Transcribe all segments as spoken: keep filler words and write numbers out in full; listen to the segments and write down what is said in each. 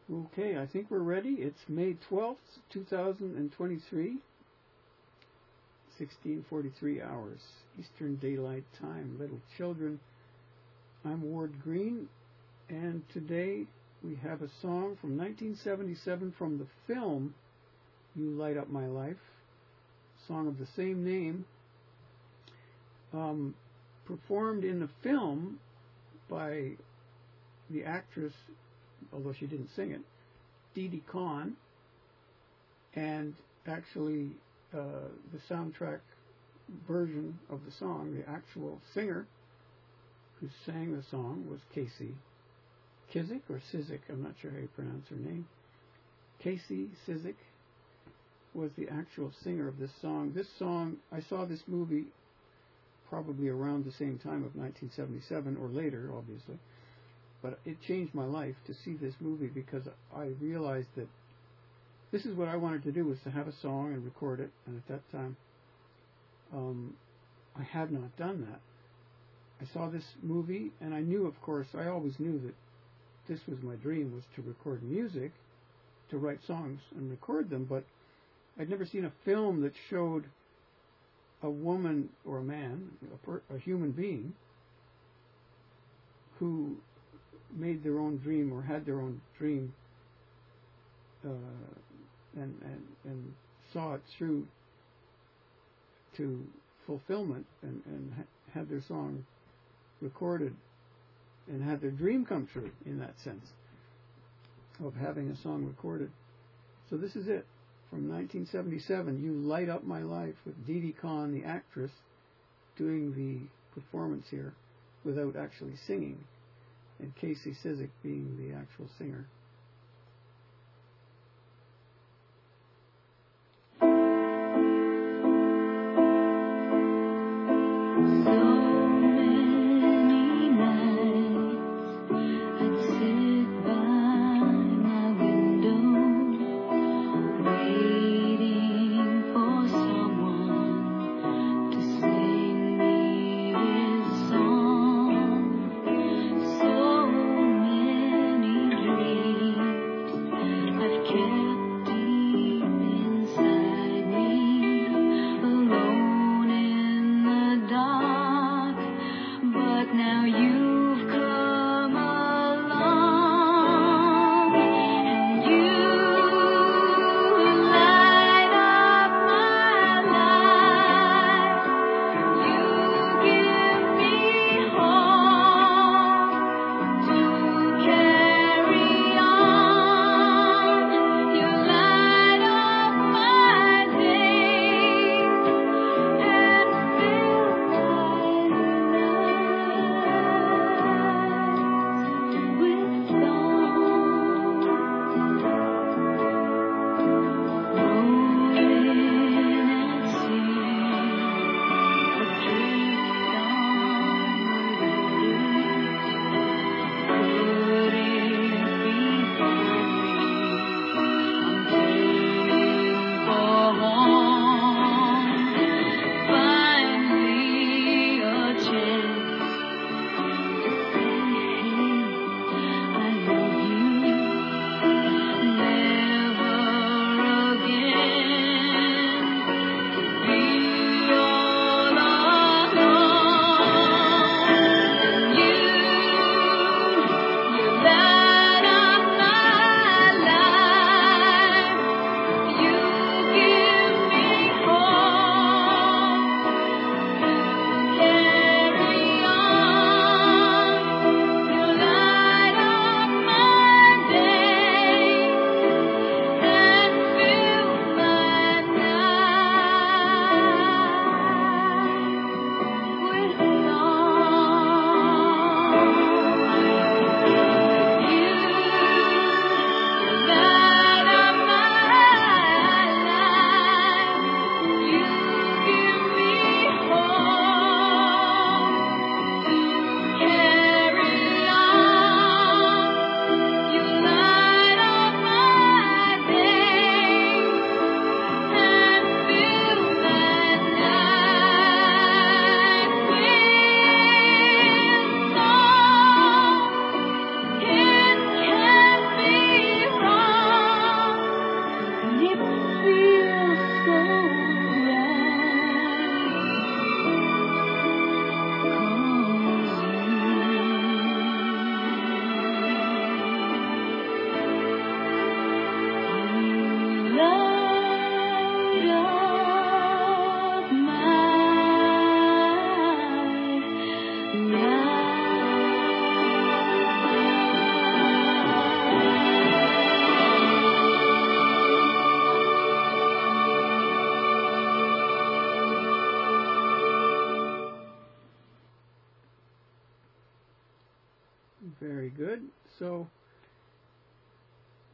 Okay, I think we're ready. It's May twelfth, two thousand twenty-three, sixteen forty-three hours, Eastern Daylight Time. Little children, I'm Ward Green, and today we have a song from nineteen seventy-seven from the film You Light Up My Life, song of the same name, um, performed in the film by the actress, although she didn't sing it, Didi Conn, and actually uh, the soundtrack version of the song, the actual singer who sang the song was Casey Kizik or Cizik, I'm not sure how you pronounce her name. Casey Cizik was the actual singer of this song. This song, I saw this movie probably around the same time of nineteen seventy-seven, or later, obviously. But it changed my life to see this movie because I realized that this is what I wanted to do, was to have a song and record it. And at that time, um, I had not done that. I saw this movie, and I knew, of course, I always knew that this was my dream, was to record music, to write songs and record them. But I'd never seen a film that showed a woman or a man, a, per, a human being, who made their own dream or had their own dream uh, and, and and saw it through to fulfillment and, and ha- had their song recorded and had their dream come true in that sense of having a song recorded. So this is it from nineteen seventy-seven, You Light Up My Life, with Didi Conn, the actress, doing the performance here without actually singing, and Casey Cizik being the actual singer. So many dreams.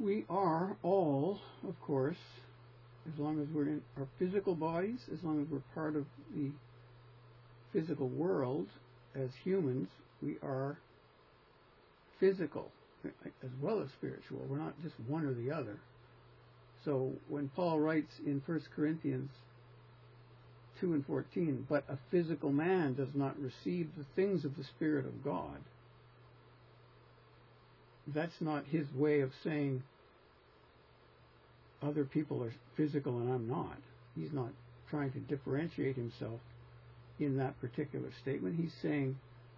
we are all, of course, as long as we're in our physical bodies, as long as we're part of the physical world as humans, we are physical as well as spiritual. We're not just one or the other. So when Paul writes in First Corinthians two and fourteen, but a physical man does not receive the things of the Spirit of God, that's not his way of saying other people are physical and I'm not. He's not trying to differentiate himself in that particular statement. He's saying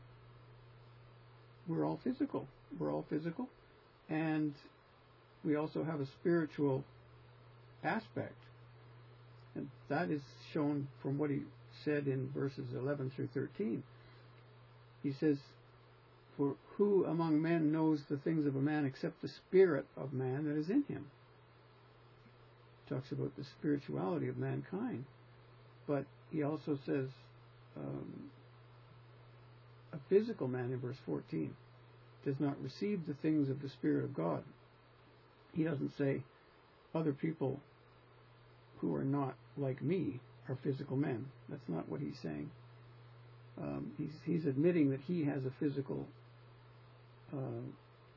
we're all physical. We're all physical. And we also have a spiritual aspect. And that is shown from what he said in verses eleven through thirteen. He says, for who among men knows the things of a man except the spirit of man that is in him? He talks about the spirituality of mankind. But he also says um, a physical man in verse fourteen does not receive the things of the Spirit of God. He doesn't say other people who are not like me are physical men. That's not what he's saying. Um, he's, he's admitting that he has a physical uh,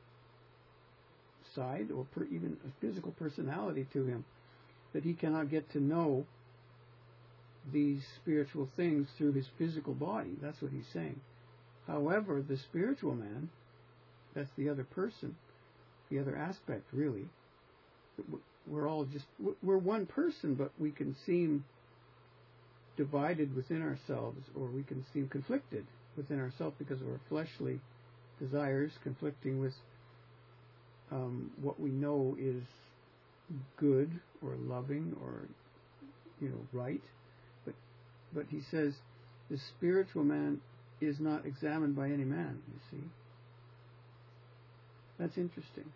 side, or per, even a physical personality to him, that he cannot get to know these spiritual things through his physical body. That's what he's saying. However, the spiritual man, that's the other person, the other aspect, really. We're all just, we're one person, but we can seem divided within ourselves, or we can seem conflicted within ourselves because of our fleshly desires conflicting with um, what we know is good or loving or, you know, right. But, but he says the spiritual man is not examined by any man, you see. That's interesting.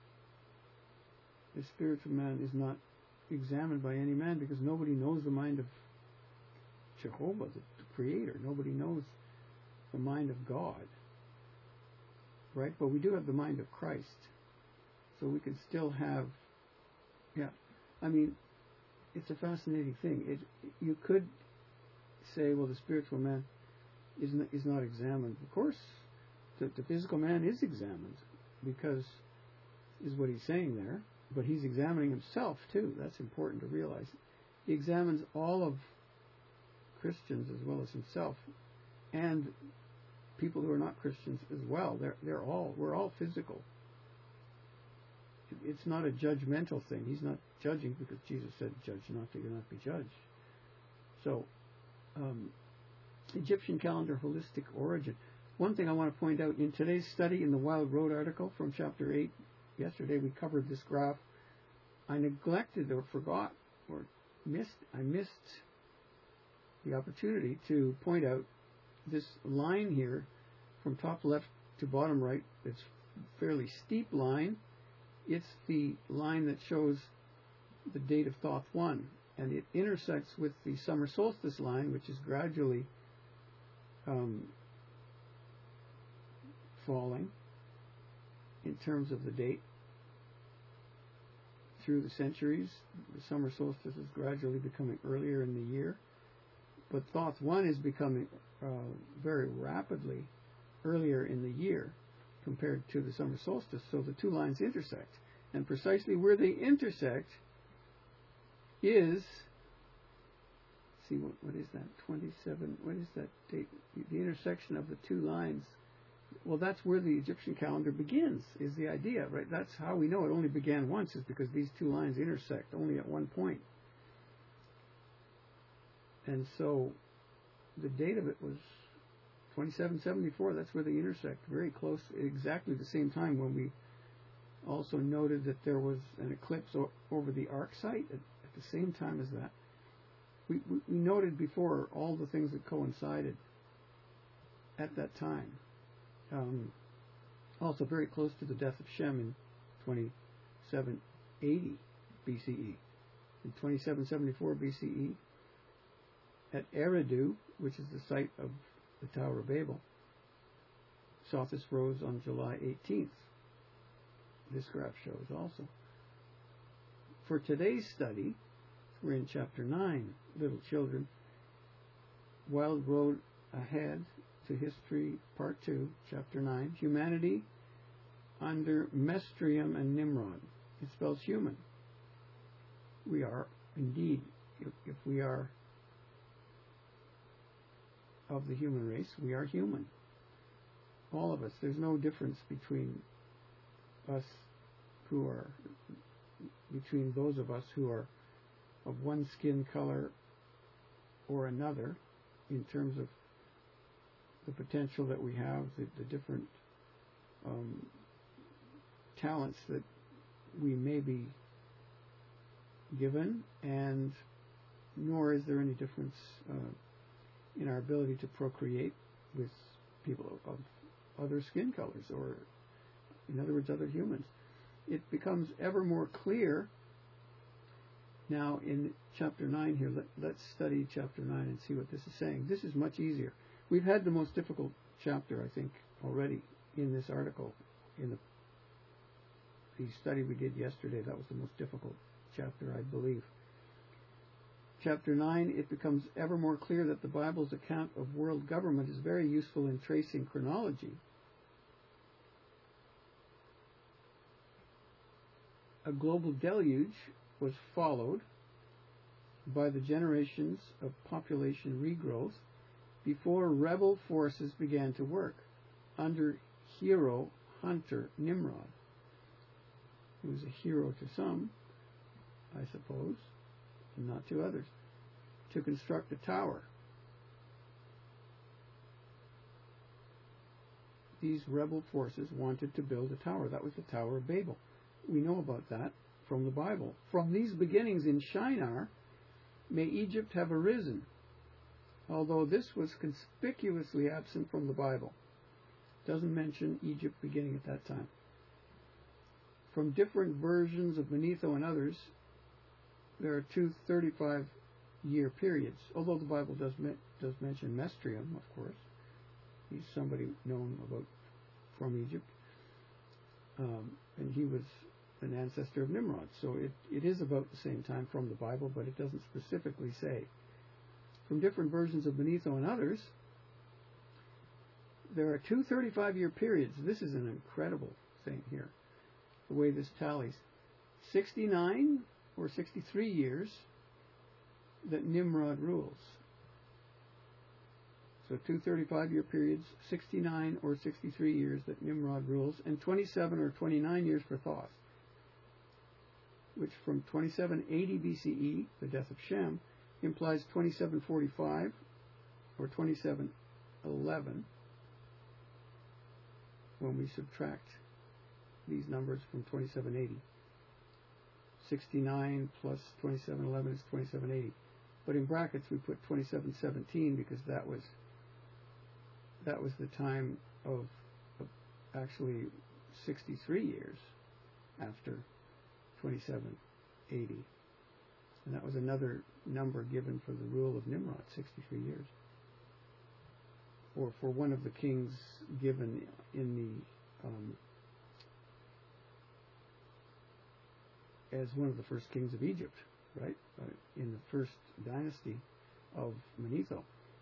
The spiritual man is not examined by any man because nobody knows the mind of Jehovah, the, the Creator. Nobody knows the mind of God. Right? But we do have the mind of Christ. So we can still have, yeah. I mean, it's a fascinating thing. It, you could say, well, the spiritual man is not, is not examined. Of course, the, the physical man is examined, because is what he's saying there, but he's examining himself too. That's important to realize. He examines all of Christians as well as himself, and people who are not Christians as well. They're they're all we're all physical. It's not a judgmental thing. He's not judging because Jesus said, "Judge not, that you not be judged." So, um, Egyptian calendar holistic origin. One thing I want to point out, in today's study in the Wild Road article from chapter eight, yesterday we covered this graph. I neglected or forgot or missed, I missed the opportunity to point out this line here from top left to bottom right. It's a fairly steep line. It's the line that shows the date of Thoth one, and it intersects with the summer solstice line, which is gradually um, falling in terms of the date through the centuries. The summer solstice is gradually becoming earlier in the year, but Thoth one is becoming uh, very rapidly earlier in the year compared to the summer solstice. So the two lines intersect, and precisely where they intersect is, see what, what is that, twenty-seven, what is that date, the intersection of the two lines. Well, that's where the Egyptian calendar begins, is the idea, right? That's how we know it only began once, is because these two lines intersect only at one point. And so the date of it was twenty-seven seventy-four. That's where they intersect, very close, exactly the same time when we also noted that there was an eclipse o- over the Ark site at, at the same time as that. We, we, we noted before all the things that coincided at that time. Um, also very close to the death of Shem in twenty-seven eighty B C E. In twenty-seven seventy-four B C E, at Eridu, which is the site of the Tower of Babel, Sothis rose on July eighteenth. This graph shows also. for today's study, we're in chapter nine, Little Children, Wild Road Ahead to History, Part two, Chapter nine, Humanity under Mestrium and Nimrod. It spells human. We are, indeed, if, if we are of the human race, we are human. All of us. There's no difference between us who are, between those of us who are of one skin color or another, in terms of the potential that we have, the, the different um, talents that we may be given, and nor is there any difference uh, in our ability to procreate with people of other skin colors, or in other words, other humans. It becomes ever more clear now in chapter nine here. Let, let's study chapter nine and see what this is saying. This is much easier. We've had the most difficult chapter, I think, already in this article. In the, the study we did yesterday, that was the most difficult chapter, I believe. Chapter nine, it becomes ever more clear that the Bible's account of world government is very useful in tracing chronology. A global deluge was followed by the generations of population regrowth before rebel forces began to work under hero hunter Nimrod. He was a hero to some, I suppose, and not to others, to construct a tower. These rebel forces wanted to build a tower. That was the Tower of Babel. We know about that from the Bible. From these beginnings in Shinar, may Egypt have arisen, although this was conspicuously absent from the Bible. It doesn't mention Egypt beginning at that time. From different versions of Manetho and others, there are two thirty-five year periods, although the Bible does me- does mention Mestrium, of course. He's somebody known about from Egypt, um, and he was an ancestor of Nimrod. So it, it is about the same time from the Bible, but it doesn't specifically say. From different versions of Manetho and others, there are two thirty-five year periods. This is an incredible thing here, the way this tallies. sixty-nine or sixty-three years that Nimrod rules. So two thirty-five year periods, sixty-nine or sixty-three years that Nimrod rules, and twenty-seven or twenty-nine years for Thoth, which from twenty-seven eighty B C E, the death of Shem, implies twenty-seven forty-five or twenty-seven eleven when we subtract these numbers from twenty-seven eighty. sixty-nine plus twenty-seven eleven is twenty-seven eighty. But in brackets we put twenty-seven seventeen because that was that was the time of, of actually sixty-three years after twenty-seven eighty. And that was another number given for the rule of Nimrod, sixty-three years. Or for one of the kings given in the um, as one of the first kings of Egypt, right? Uh, in the first dynasty of Manetho.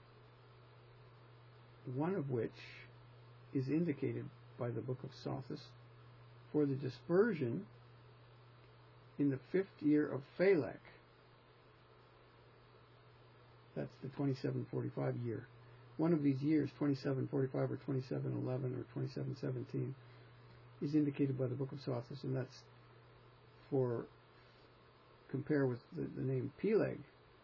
One of which is indicated by the book of Sophos for the dispersion in the fifth year of Phalek. That's the twenty-seven forty-five year. One of these years, twenty-seven forty-five or twenty-seven eleven or twenty-seven seventeen, is indicated by the book of Sophos, and that's for, compare with the, the name Peleg,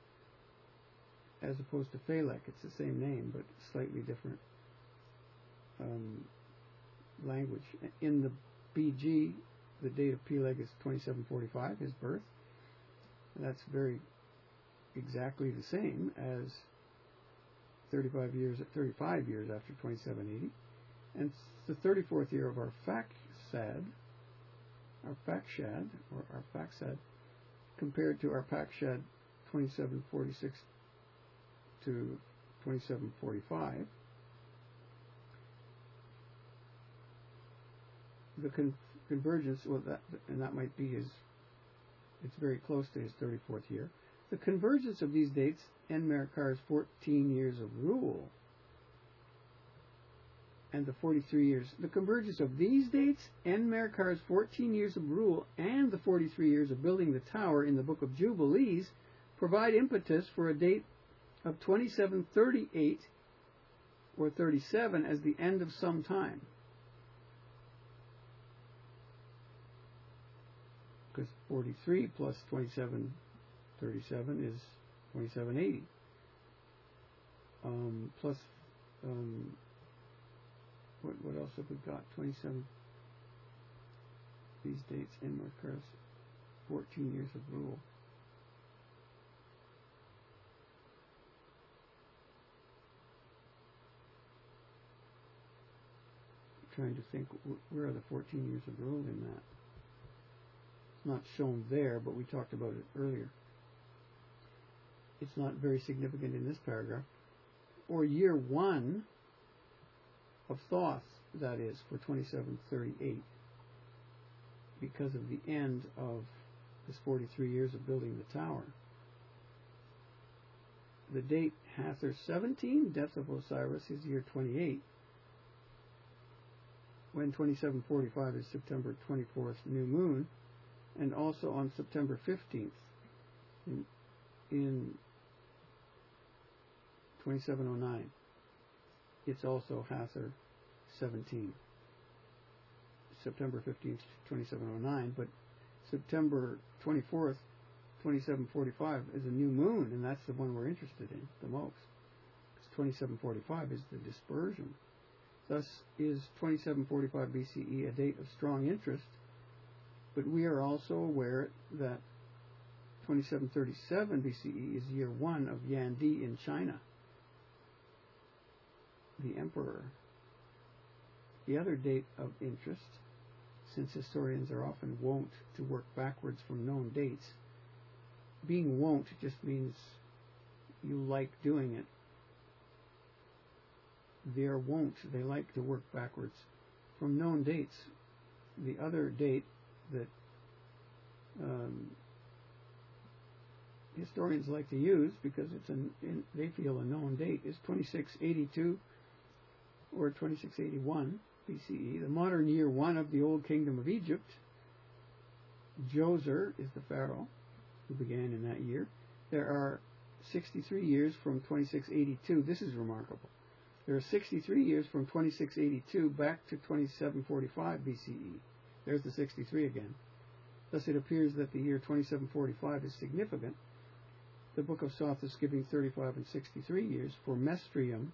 as opposed to Phalek. It's the same name, but slightly different um, language. In the B G, the date of Peleg is twenty-seven forty-five, his birth. And that's very exactly the same as thirty-five years, thirty-five years after twenty-seven eighty. And it's the thirty-fourth year of our Faksad, our Fakshad, or our Faksad, compared to our Pakshad twenty-seven forty-six to twenty-seven forty-five. The con- convergence, well, that, and that might be his it's very close to his thirty-fourth year. The convergence of these dates and Merkar's fourteen years of rule and the forty-three years, the convergence of these dates and Merkar's fourteen years of rule and the forty-three years of building the tower in the Book of Jubilees provide impetus for a date of twenty-seven thirty-eight or thirty-seven as the end of some time. Because forty-three plus twenty-seven thirty-seven is twenty-seven eighty. Um, plus, um, what what else have we got? twenty-seven. These dates in Merkar's fourteen years of rule. I'm trying to think, where are the fourteen years of rule in that? It's not shown there, but we talked about it earlier. It's not very significant in this paragraph. Or year one of Thoth, that is, for twenty-seven thirty-eight, because of the end of this forty-three years of building the tower. The date Hathor seventeen, death of Osiris, is year twenty-eight, when twenty-seven forty-five is September twenty-fourth, new moon, and also on September fifteenth in, in twenty-seven oh nine. It's also Hathor seventeen. September fifteenth, twenty-seven oh nine, but September twenty-fourth, twenty-seven forty-five is a new moon, and that's the one we're interested in the most. Because twenty-seven forty-five is the dispersion. Thus is twenty-seven forty-five B C E a date of strong interest, but we are also aware that twenty-seven thirty-seven B C E is year one of Yan Di in China, the emperor. The other date of interest, since historians are often wont to work backwards from known dates, being wont just means you like doing it. They're wont, they like to work backwards from known dates. The other date that um, historians like to use, because it's an, in, they feel a known date, is twenty-six eighty-two or twenty-six eighty-one B C E, the modern year one of the Old Kingdom of Egypt. Djoser is the pharaoh who began in that year. There are sixty-three years from twenty-six eighty-two. This is remarkable. There are sixty-three years from twenty-six eighty-two back to twenty-seven forty-five B C E. There's the sixty-three again. Thus it appears that the year twenty-seven forty-five is significant. The Book of Thoth is giving thirty-five and sixty-three years for Mestrium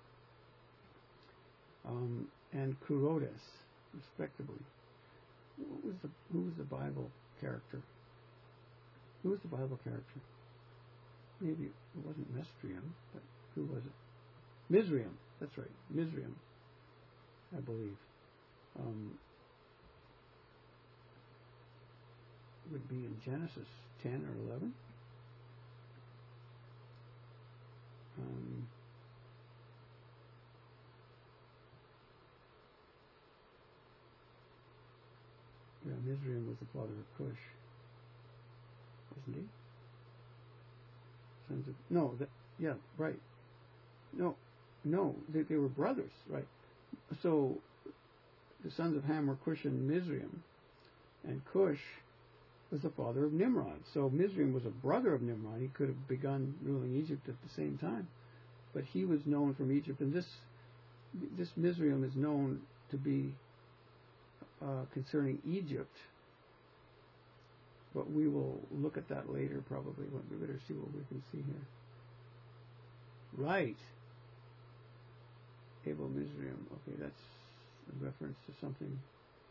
um, and Kurodes, respectively. What was the, who was the Bible character? Who was the Bible character? Maybe it wasn't Mestrium, but who was it? Mizraim. That's right, Mizraim, I believe. Um, would be in Genesis ten or eleven. Um, yeah, Mizraim was the father of Cush, wasn't he? Sons of no, that, yeah, right. No, no, they, they were brothers, right? So the sons of Ham were Cush and Mizraim, and Cush was the father of Nimrod. So Mizraim was a brother of Nimrod. He could have begun ruling Egypt at the same time, but he was known from Egypt, and this this Mizraim is known to be uh, concerning Egypt. But we will look at that later, probably. We better see what we can see here. Right. Abel Mizraim. Okay, that's a reference to something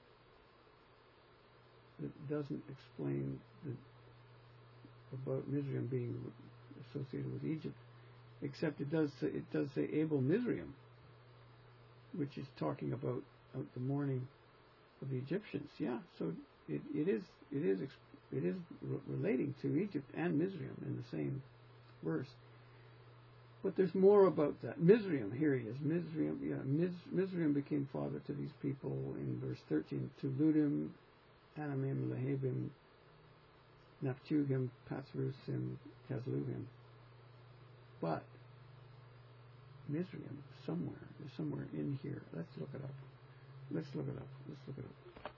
that doesn't explain the, about Mizraim being associated with Egypt, except it does say, it does say Abel Mizraim, which is talking about uh, the mourning of the Egyptians. Yeah, so it, it is it is it is re- relating to Egypt and Mizraim in the same verse. But there's more about that. Mizraim, here he is. Mizraim, yeah, Miz, Mizraim became father to these people in verse thirteen. To Ludim, Anamim, Lehabim, Naphtuhim, Pathrusim, Casluhim. But Mizraim, somewhere, is somewhere in here. Let's look it up. Let's look it up. Let's look it up.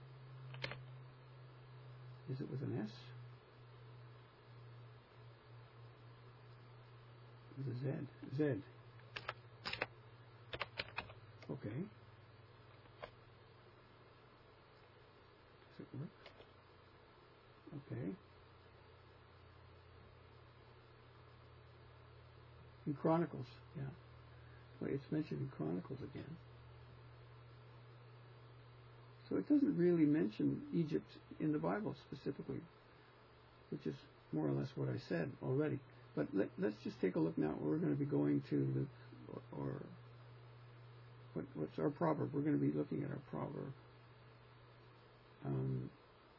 Is it with an S? With a Z. Z. Okay. Does it work? Okay. In Chronicles, yeah. Well, it's mentioned in Chronicles again. So it doesn't really mention Egypt in the Bible specifically, which is more or less what I said already. But let, let's just take a look now. We're going to be going to the, or, or what, what's our proverb? We're going to be looking at our proverb. Um,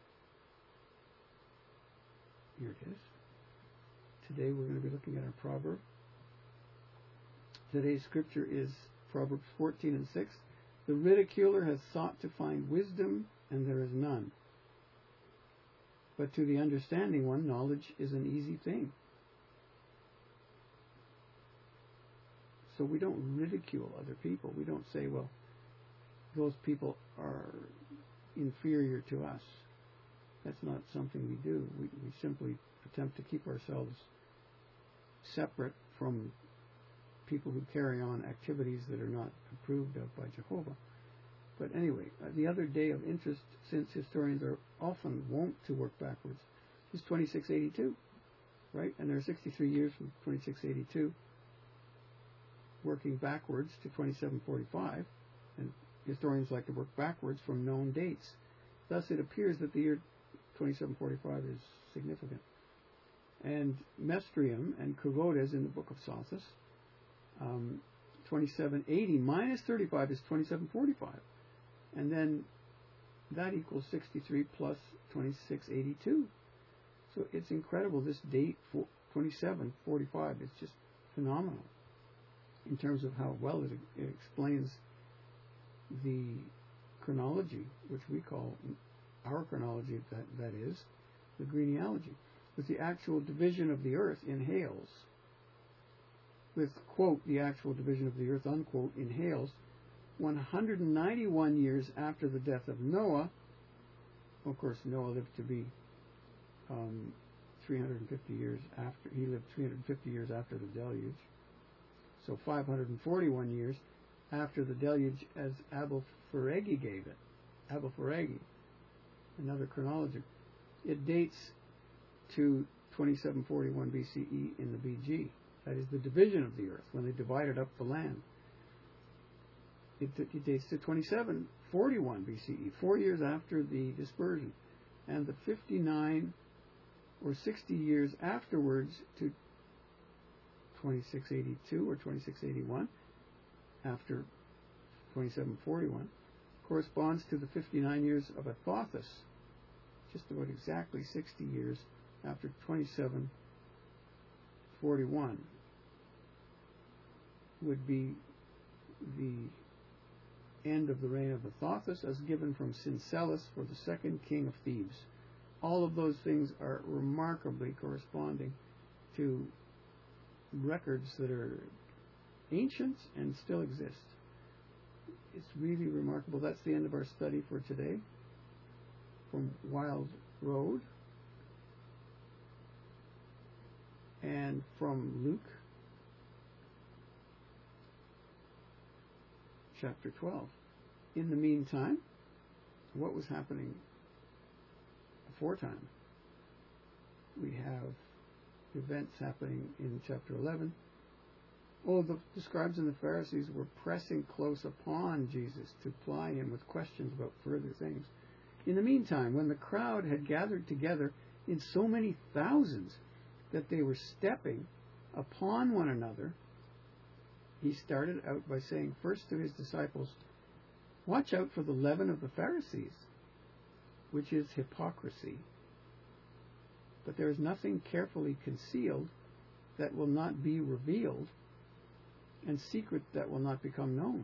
here it is. Today we're going to be looking at our proverb. Today's scripture is Proverbs fourteen and six. The ridiculer has sought to find wisdom, and there is none. But to the understanding one, knowledge is an easy thing. So we don't ridicule other people. We don't say, well, those people are inferior to us. That's not something we do. We, we simply attempt to keep ourselves separate from people who carry on activities that are not approved of by Jehovah. But anyway, uh, the other day of interest, since historians are often wont to work backwards, is twenty-six eighty-two, right? And there are sixty-three years from twenty-six eighty-two, working backwards to twenty-seven forty-five, and historians like to work backwards from known dates. Thus, it appears that the year twenty-seven forty-five is significant. And Mestrium and Kurodes in the book of Sothis, um, twenty-seven eighty minus thirty-five is twenty-seven forty-five. And then that equals sixty-three plus twenty-six eighty-two. So it's incredible, this date, twenty-seven forty-five. It's just phenomenal in terms of how well it, it explains the chronology, which we call our chronology, that, that is, the genealogy, with the actual division of the earth in Hales, with, quote, the actual division of the earth, unquote, in Hales, one hundred ninety-one years after the death of Noah. Of course, Noah lived to be um, three hundred fifty years after, he lived three hundred fifty years after the deluge. So five hundred forty-one years after the deluge, as Abel-Feregi gave it. Abel-Feregi, another chronologer. It dates to twenty-seven forty-one B C E in the B G. That is the division of the earth, when they divided up the land. It, it dates to twenty-seven forty-one B C E, four years after the dispersion. And the fifty-nine or sixty years afterwards to twenty-six eighty-two or twenty-six eighty-one, after twenty-seven forty-one, corresponds to the fifty-nine years of Athothus, just about exactly sixty years after twenty-seven forty-one would be the end of the reign of Athothus, as given from Syncellus for the second king of Thebes. All of those things are remarkably corresponding to records that are ancient and still exist. It's really remarkable. That's the end of our study for today from Wild Road and from Luke chapter twelve. In the meantime, what was happening aforetime? We have events happening in chapter eleven. Oh, the, the scribes and the Pharisees were pressing close upon Jesus to ply him with questions about further things. In the meantime, when the crowd had gathered together in so many thousands that they were stepping upon one another, he started out by saying first to his disciples, "Watch out for the leaven of the Pharisees, which is hypocrisy. But there is nothing carefully concealed that will not be revealed, and secret that will not become known.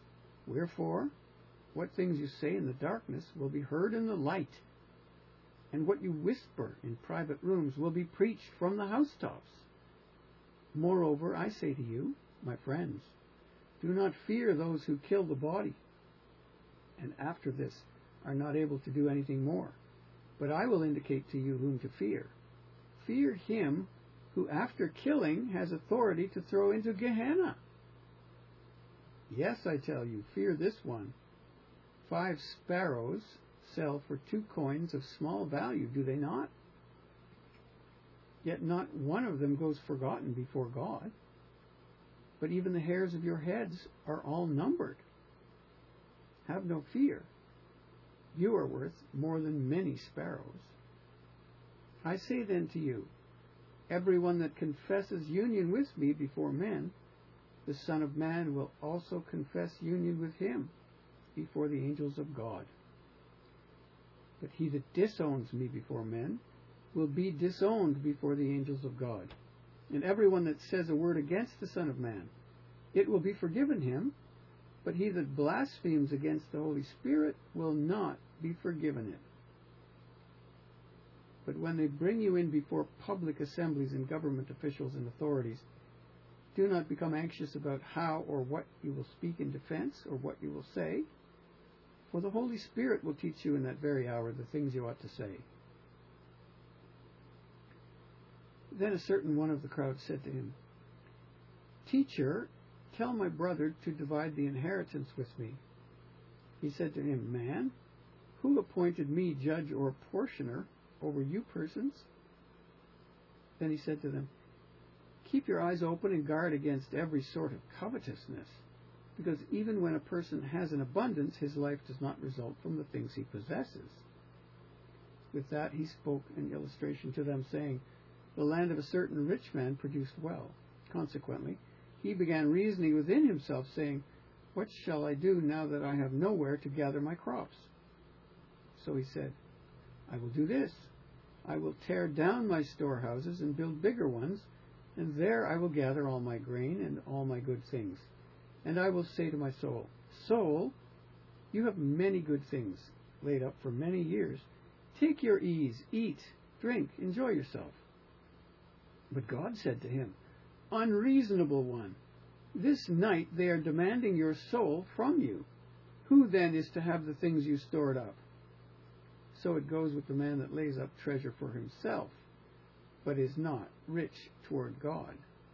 Wherefore, what things you say in the darkness will be heard in the light, and what you whisper in private rooms will be preached from the housetops. Moreover, I say to you, my friends, do not fear those who kill the body, and after this are not able to do anything more. But I will indicate to you whom to fear. Fear him who after killing has authority to throw into Gehenna. Yes, I tell you, fear this one. Five sparrows sell for two coins of small value, do they not? Yet not one of them goes forgotten before God. But even the hairs of your heads are all numbered. Have no fear. You are worth more than many sparrows. I say then to you, everyone that confesses union with me before men, the Son of Man will also confess union with him before the angels of God. But he that disowns me before men will be disowned before the angels of God. And everyone that says a word against the Son of Man, it will be forgiven him, but he that blasphemes against the Holy Spirit will not be forgiven it. But when they bring you in before public assemblies and government officials and authorities, do not become anxious about how or what you will speak in defense or what you will say, for the Holy Spirit will teach you in that very hour the things you ought to say. Then a certain one of the crowd said to him, Teacher, tell my brother to divide the inheritance with me. He said to him, Man, who appointed me judge or portioner over you persons? Then he said to them, Keep your eyes open and guard against every sort of covetousness, because even when a person has an abundance, his life does not result from the things he possesses. With that he spoke an illustration to them, saying, The land of a certain rich man produced well. Consequently, he began reasoning within himself, saying, What shall I do now that I have nowhere to gather my crops? So he said, I will do this. I will tear down my storehouses and build bigger ones, and there I will gather all my grain and all my good things. And I will say to my soul, Soul, you have many good things laid up for many years. Take your ease, eat, drink, enjoy yourself. But God said to him, Unreasonable one, this night they are demanding your soul from you. Who then is to have the things you stored up? So it goes with the man that lays up treasure for himself, but is not rich toward God.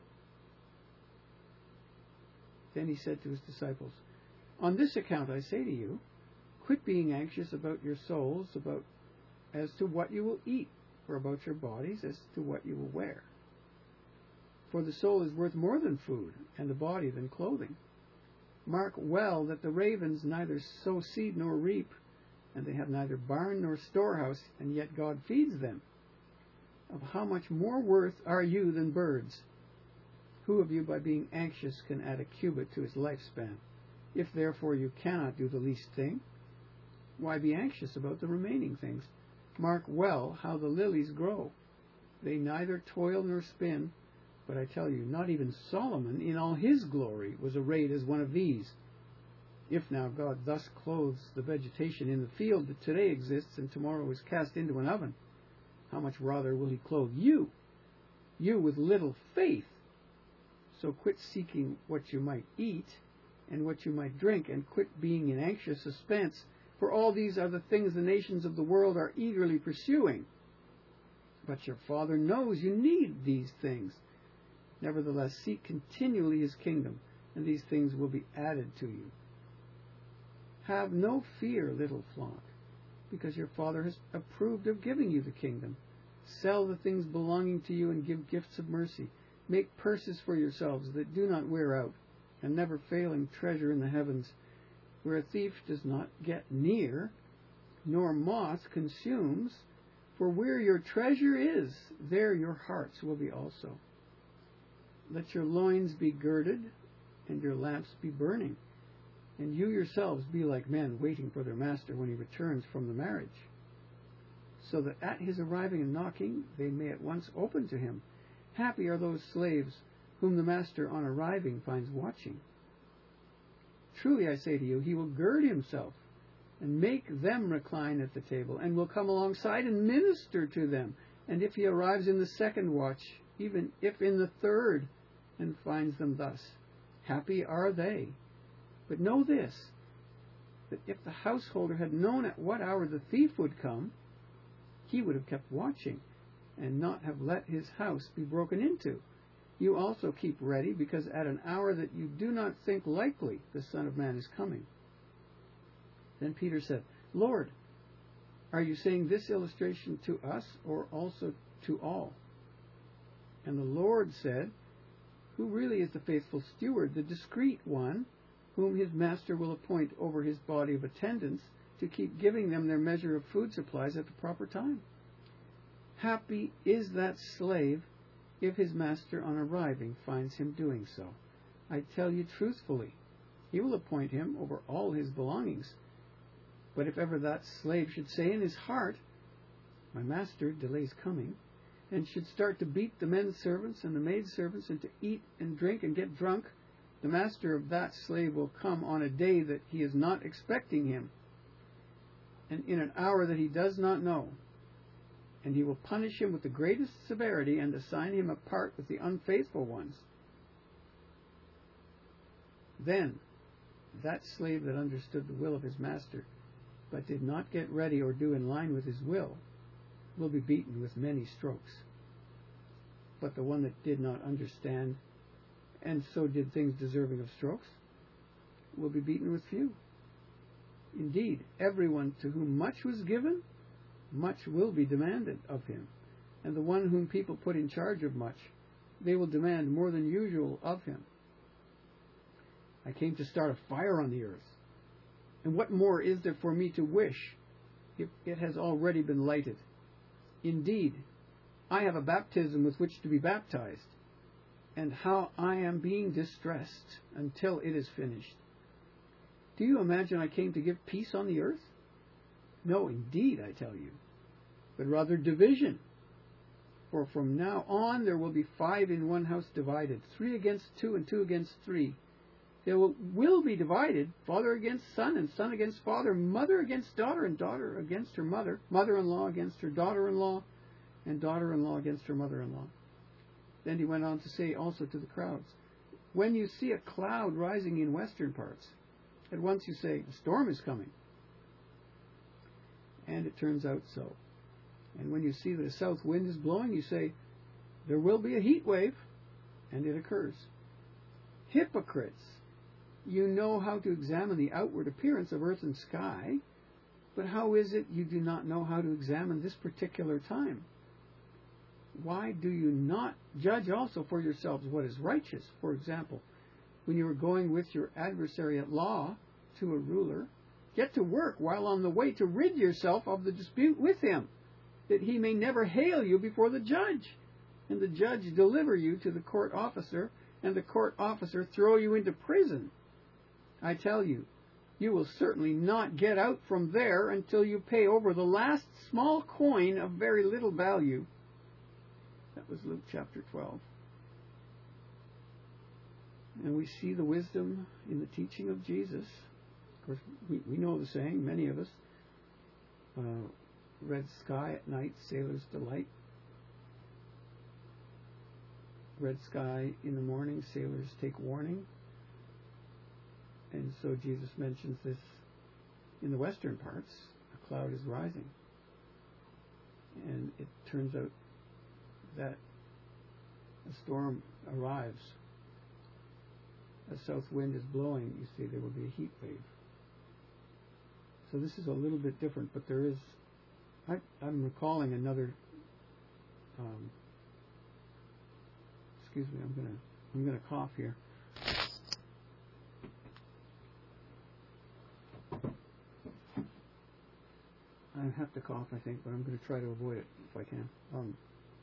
Then he said to his disciples, On this account I say to you, quit being anxious about your souls, about as to what you will eat, or about your bodies as to what you will wear. For the soul is worth more than food, and the body than clothing. Mark well that the ravens neither sow seed nor reap, and they have neither barn nor storehouse, and yet God feeds them. Of how much more worth are you than birds? Who of you by being anxious can add a cubit to his lifespan? If therefore you cannot do the least thing, why be anxious about the remaining things? Mark well how the lilies grow. They neither toil nor spin, but I tell you, not even Solomon in all his glory was arrayed as one of these. If now God thus clothes the vegetation in the field that today exists and tomorrow is cast into an oven, how much rather will he clothe you, you with little faith? So quit seeking what you might eat and what you might drink, and quit being in anxious suspense, for all these are the things the nations of the world are eagerly pursuing. But your Father knows you need these things. Nevertheless, seek continually his kingdom, and these things will be added to you. Have no fear, little flock, because your Father has approved of giving you the kingdom. Sell the things belonging to you and give gifts of mercy. Make purses for yourselves that do not wear out, and never failing treasure in the heavens, where a thief does not get near, nor moth consumes. For where your treasure is, there your hearts will be also. Let your loins be girded, and your lamps be burning, and you yourselves be like men waiting for their master when he returns from the marriage, so that at his arriving and knocking they may at once open to him. Happy are those slaves whom the master on arriving finds watching. Truly I say to you, he will gird himself and make them recline at the table, and will come alongside and minister to them. And if he arrives in the second watch, even if in the third, and finds them thus, happy are they. But know this, that if the householder had known at what hour the thief would come, he would have kept watching, and not have let his house be broken into. You also keep ready, because at an hour that you do not think likely the Son of Man is coming. Then Peter said, Lord, are you saying this illustration to us, or also to all? And the Lord said, who really is the faithful steward, the discreet one, whom his master will appoint over his body of attendants, to keep giving them their measure of food supplies at the proper time? Happy is that slave if his master on arriving finds him doing so. I tell you truthfully, he will appoint him over all his belongings. But if ever that slave should say in his heart, my master delays coming, and should start to beat the men servants and the maid servants, and to eat and drink and get drunk, the master of that slave will come on a day that he is not expecting him, and in an hour that he does not know. And he will punish him with the greatest severity, and assign him a part with the unfaithful ones. Then that slave that understood the will of his master, but did not get ready or do in line with his will, will be beaten with many strokes. But the one that did not understand, and so did things deserving of strokes, will be beaten with few. Indeed, everyone to whom much was given, much will be demanded of him. And the one whom people put in charge of much, they will demand more than usual of him. I came to start a fire on the earth. And what more is there for me to wish, if it has already been lighted? Indeed, I have a baptism with which to be baptized, and how I am being distressed until it is finished. Do you imagine I came to give peace on the earth? No, indeed, I tell you, but rather division. For from now on there will be five in one house divided, three against two and two against three. They will, will be divided, father against son, and son against father, mother against daughter, and daughter against her mother, mother-in-law against her daughter-in-law, and daughter-in-law against her mother-in-law. Then he went on to say also to the crowds, when you see a cloud rising in western parts, at once you say, a storm is coming. And it turns out so. And when you see that a south wind is blowing, you say, there will be a heat wave, and it occurs. Hypocrites! You know how to examine the outward appearance of earth and sky, but how is it you do not know how to examine this particular time? Why do you not judge also for yourselves what is righteous? For example, when you are going with your adversary at law to a ruler, get to work while on the way to rid yourself of the dispute with him, that he may never hail you before the judge, and the judge deliver you to the court officer, and the court officer throw you into prison. I tell you, you will certainly not get out from there until you pay over the last small coin of very little value. That was Luke chapter twelve. And we see the wisdom in the teaching of Jesus. Of course, we, we know the saying, many of us. Uh, red sky at night, sailor's delight. Red sky in the morning, sailors take warning. And so Jesus mentions this in the western parts. A cloud is rising. And it turns out that a storm arrives. A south wind is blowing. You see, there will be a heat wave. So this is a little bit different, but there is, I, I'm recalling another, um, excuse me, I'm gonna, I'm gonna cough here. I have to cough, I think, but I'm going to try to avoid it if I can. Um,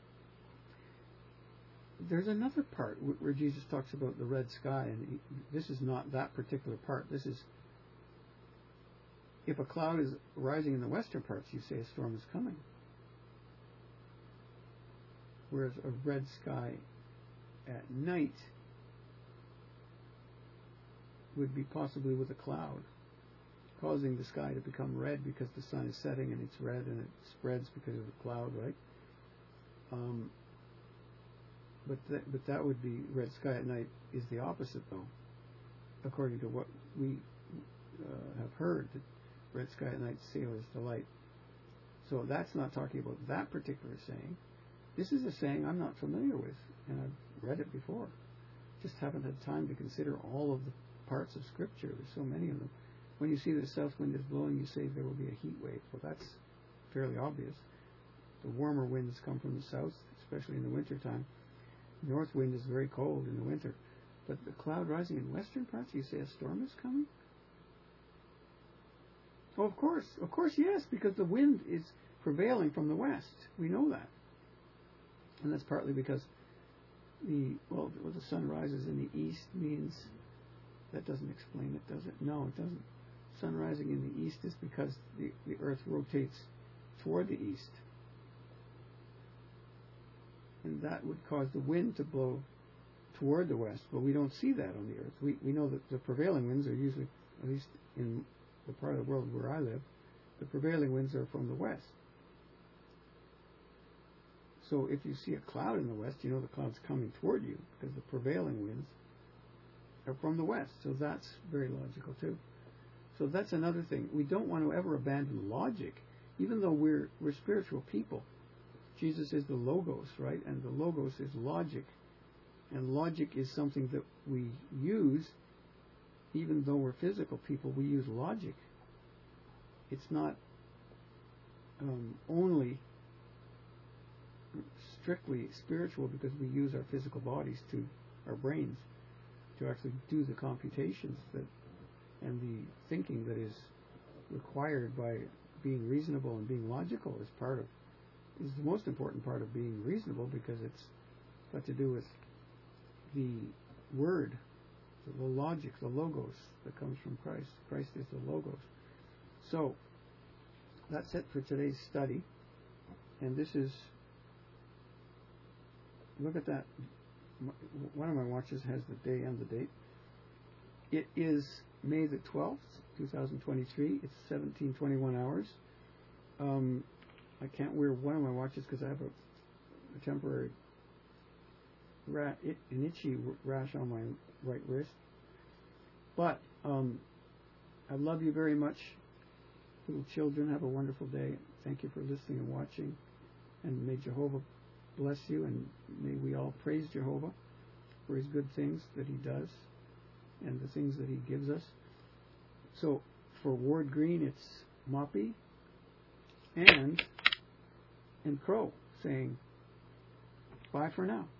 there's another part where Jesus talks about the red sky, and he, this is not that particular part. This is, if a cloud is rising in the western parts, you say a storm is coming. Whereas a red sky at night would be possibly with a cloud. causing the sky to become red because the sun is setting and it's red and it spreads because of the cloud, right? Um, but th- but that would be red sky at night is the opposite, though, according to what we uh, have heard. That red sky at night, sailor's delight. So that's not talking about that particular saying. This is a saying I'm not familiar with, and I've read it before. Just haven't had time to consider all of the parts of Scripture. There's so many of them. When you see the south wind is blowing, you say there will be a heat wave. Well, that's fairly obvious. The warmer winds come from the south, especially in the wintertime. North wind is very cold in the winter. But the cloud rising in western parts, you say a storm is coming? Oh, of course. Of course, yes, because the wind is prevailing from the west. We know that. And that's partly because the, well, the sun rises in the east means, that doesn't explain it, does it? No, it doesn't. Sun rising in the east is because the, the earth rotates toward the east. And that would cause the wind to blow toward the west, but we don't see that on the earth. We we know that the prevailing winds are usually, at least in the part of the world where I live, the prevailing winds are from the west. So if you see a cloud in the west, you know the cloud's coming toward you because the prevailing winds are from the west. So that's very logical too. So that's another thing. We don't want to ever abandon logic, even though we're we're spiritual people. Jesus is the Logos, right? And the Logos is logic. And logic is something that we use, even though we're physical people, we use logic. It's not um, only strictly spiritual because we use our physical bodies to, our brains, to actually do the computations that and the thinking that is required by being reasonable and being logical is part of, is the most important part of being reasonable because it's got to do with the word, the logic, the logos that comes from Christ. Christ is the logos. So that's it for today's study. And this is, look at that. One of my watches has the day and the date. It is May the twelfth, twenty twenty-three. It's seventeen twenty-one hours. Um, I can't wear one of my watches because I have a, a temporary ra- it, an itchy rash on my right wrist. But um, I love you very much. Little children, have a wonderful day. Thank you for listening and watching. And may Jehovah bless you, and may we all praise Jehovah for his good things that he does and the things that he gives us. So for Ward Green, it's Moppy and and Crow saying bye for now.